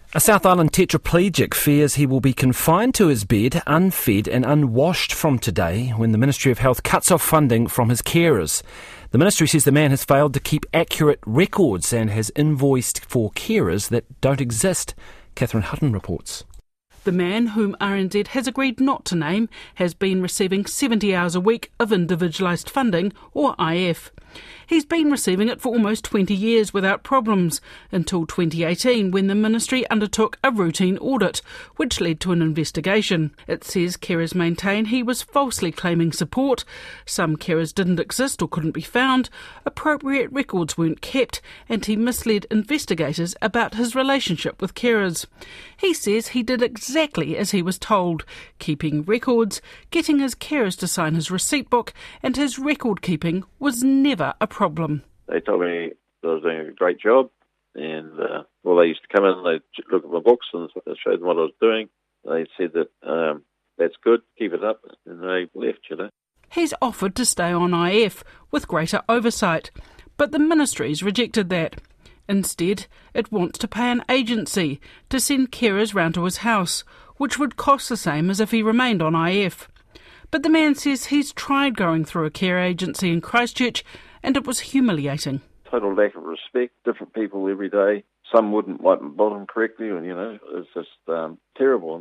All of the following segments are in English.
A South Island tetraplegic fears he will be confined to his bed, unfed and unwashed from today when the Ministry of Health cuts off funding from his carers. The ministry says the man has failed to keep accurate records and has invoiced for carers that don't exist. Catherine Hutton reports. The man, whom RNZ has agreed not to name, has been receiving 70 hours a week of individualised funding, or IF. He's been receiving it for almost 20 years without problems, until 2018 when the ministry undertook a routine audit, which led to an investigation. It says carers maintain he was falsely claiming support, some carers didn't exist or couldn't be found, appropriate records weren't kept, and he misled investigators about his relationship with carers. He says he did exactly as he was told, keeping records, getting his carers to sign his receipt book, and his record keeping was never a problem. They told me that I was doing a great job, and they used to come in and they'd look at my books and I showed them what I was doing. They said that that's good, keep it up, and they left, He's offered to stay on IF with greater oversight, but the ministry's rejected that. Instead, it wants to pay an agency to send carers round to his house, which would cost the same as if he remained on IF. But the man says he's tried going through a care agency in Christchurch and it was humiliating. Total lack of respect, different people every day. Some wouldn't wipe my bottom correctly, and it's just terrible.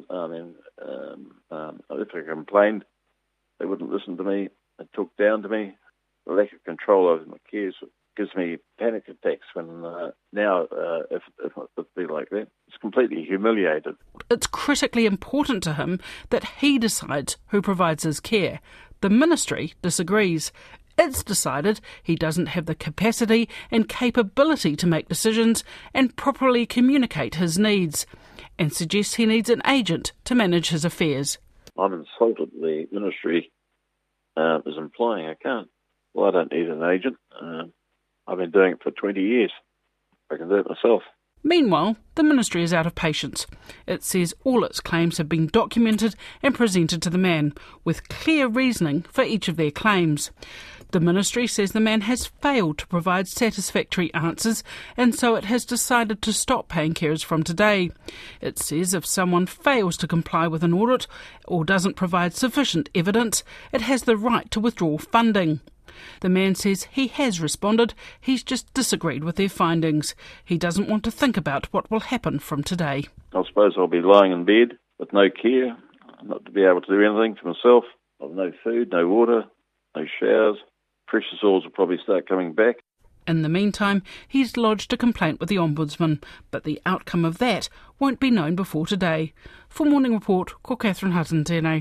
If I complained, they wouldn't listen to me. They talked down to me. The lack of control over my cares gives me panic attacks when if it be like that. It's completely humiliated. It's critically important to him that he decides who provides his care. The ministry disagrees. It's decided he doesn't have the capacity and capability to make decisions and properly communicate his needs, and suggests he needs an agent to manage his affairs. I'm insulted the ministry is implying I can't. Well, I don't need an agent. I've been doing it for 20 years. I can do it myself. Meanwhile, the ministry is out of patience. It says all its claims have been documented and presented to the man, with clear reasoning for each of their claims. The ministry says the man has failed to provide satisfactory answers, and so it has decided to stop paying carers from today. It says if someone fails to comply with an audit or doesn't provide sufficient evidence, it has the right to withdraw funding. The man says he has responded, he's just disagreed with their findings. He doesn't want to think about what will happen from today. I suppose I'll be lying in bed with no care, not to be able to do anything for myself. I've no food, no water, no showers. Precious oils will probably start coming back. In the meantime, he's lodged a complaint with the Ombudsman, but the outcome of that won't be known before today. For Morning Report, ko Catherine Hutton tēnei.